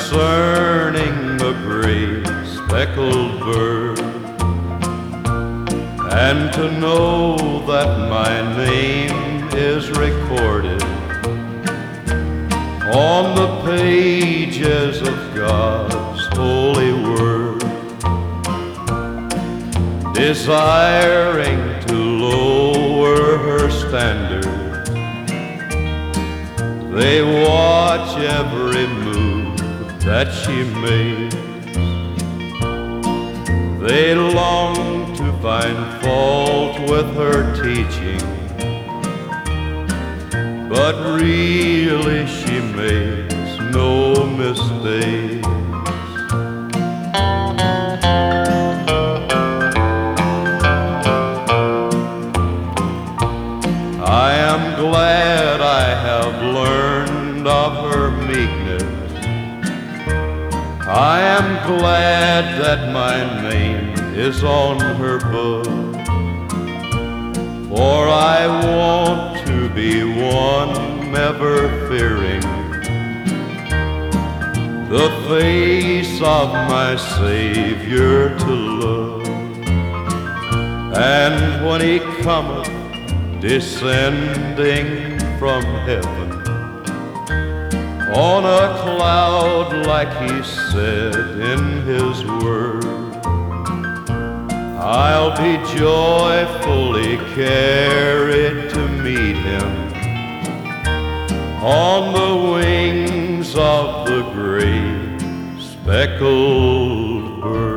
concerning the great speckled bird, and to know that my name is recorded on the pages of God's holy word, desiring to lower her standard. They watch every move that she makes. They long to find fault with her teaching, but really she makes no mistakes. I am glad I have learned of her meekness. I am glad that my name is on her book, for I want to be one never fearing the face of my Savior to look. And when he cometh descending from heaven on a cloud like he said in his word, I'll be joyfully carried to meet him on the wings of the great speckled bird.